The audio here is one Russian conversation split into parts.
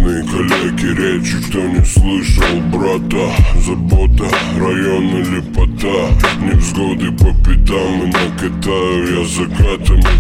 Бедные коллеги, речи, кто не слышал брата. Забота, район или пота, невзгоды по пятам и накатаю я закатами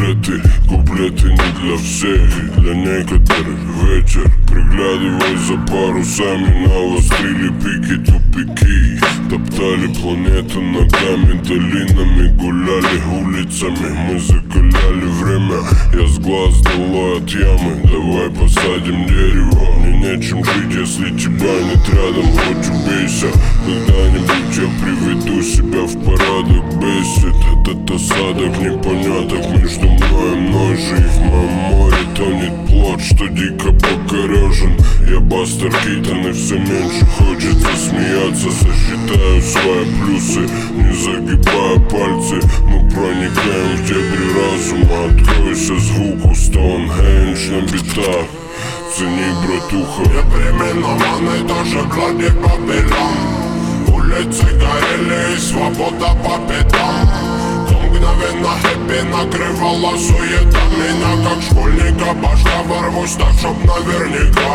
куплеты не для всех, для некоторых вечер. Приглядывай за парусами, навострили пики, тупики. Топтали планету ногами, долинами гуляли улицами. Мы закаляли время, я с глаз долой от ямы. Давай посадим дерево, мне нечем жить, если тебя нет рядом. Хоть убейся, когда-нибудь я приведу себя в порядок. Бесит этот осадок непоняток между мной и мной же. И в моем море тонет плод, что дико покорежен. Я Бастер Кейтон, и все меньше хочется смеяться. Сосчитаю свои плюсы, не загибая пальцы. Мы проникаем в дебри разума. Откройся звуку Стоунхендж на битах. Цени, братуха. Непереименованный тоже клади по белям. Улицы горели и свобода по пятам. Мгновенно хэппи накрывала суета. Меня как школьника башка ворвусь так, чтоб наверняка.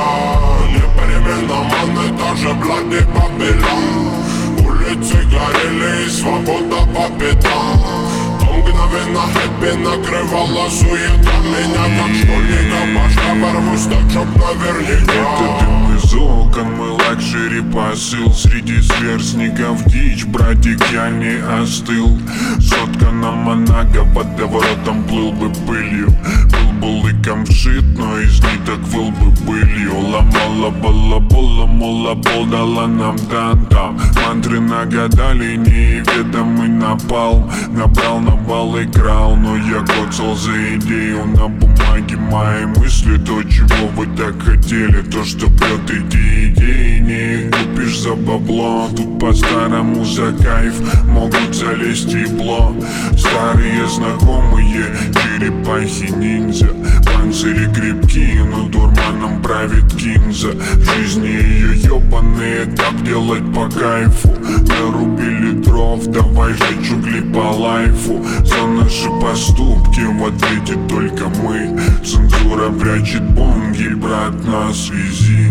Непереименованный тоже клади по белям. Улицы горели и свобода по пятам. Мгновенно хэппи накрывала суета. Меня как школьника башка ворвусь так, чтоб наверняка. Это дым из окон, мой лакшери посыл. Среди сверстников дичь, братик, я не остыл. Сотка на Монако, под доворотом плыл бы пылью. Был бы лыком вшит, но из ниток выл бы пылью. Ломала балабола, мола бол дала нам тантам. Мантры нагадали, неведомый напалм. Набрал на бал, играл, но я коцал за идею. На бумаге мои мысли, то, чего вы так хотели. То, что бьет эти идеи, не купишь за бабло. Тут по-старому за кайф могут залезть тепло. Старые знакомые, черепахи-ниндзя. Панцири крепкие, но дурманом правит кинза. В жизни ее ебаные, так делать по кайфу. Нарубили дров, давай жечь угли по лайфу. За наши поступки в ответе только мы. Цензура прячет бомги, брат, на связи.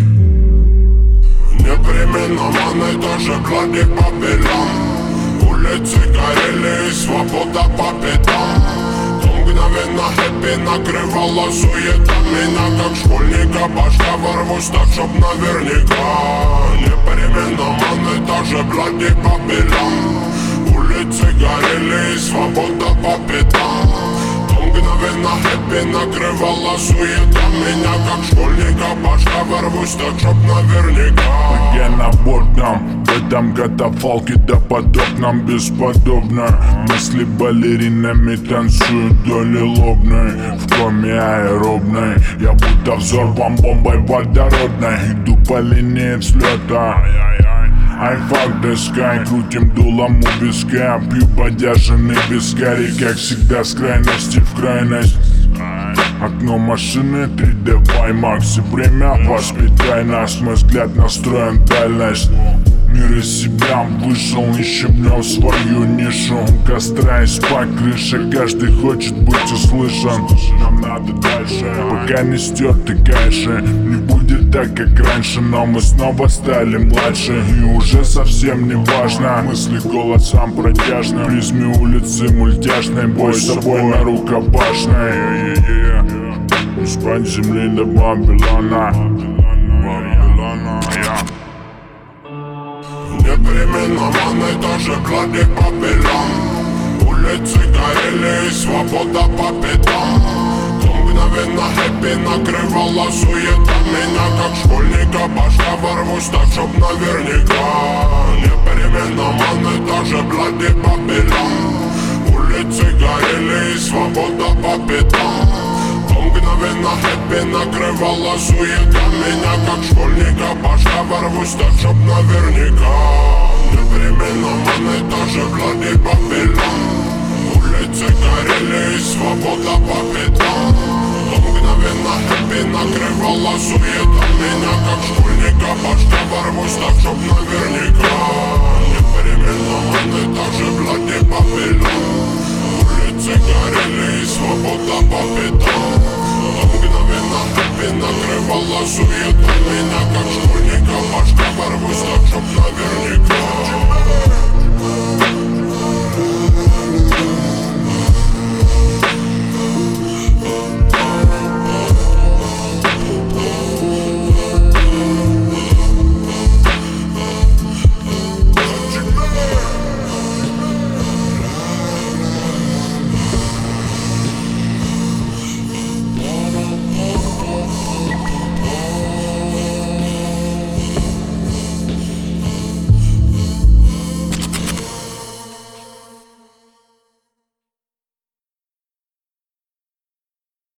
Непереименованный тоже клади по белям. Улицы горели и свобода по пятам. Мгновенно хэппи накрывала суета. Меня как школьника башка ворвусь так, чтоб наверняка. Непереименованный тоже клади по белям. Улицы горели и свобода по пятам. Мгновенно хэппи накрывала суета. Меня как школьника башка ворвусь так, чтоб наверняка. Я на бортном, в этом катафалке допотопном бесподобно. Мысли балеринами танцуют вдоль лобной. В коме аэробной, я будто взорван бомбой водородной. Иду по линии взлета. I fuck the sky, крутим дулом у виска. Пью подержанный вискарь, как всегда с крайности в крайность. Окно машины 3D IMAX. И время воспитай нас, мой взгляд настроен дальность. Мир из себя вышел, ищем в нем свою нишу. У костра из-под крыши, каждый хочет быть услышан. Нам надо дальше, пока не стерты кайши. Не будет так, как раньше, но мы снова стали младше. И уже совсем не важно, мысли голосом протяжны. В призме улицы мультяшной, бой с собой на рукопашной. Из-под земли до Бабилона. Непереименованный тоже клади по белям. Улицы горели и свобода по пятам. Мгновенно хэппи накрывала суета. Меня как школьника башка ворвусь так, чтоб наверняка. Непереименованный тоже клади по белям. Улицы горели и свобода по пятам. Мгновенно хэппи накрывала суета. Меня как школьника башка ворвусь так, чтоб наверняка. Непереименованный тоже клади по белям. Улицы горели и свобода по пятам. Мгновенно хэппи накрывала суета. Меня как школьника башка ворвусь так, чтоб наверняка. Непереименованный тоже клади по белям. Улицы горели и свобода по пятам. Мгновенно хэппи накрывала накрывала суета. Меня как школьника башка ворвусь, так чтоб наверняка.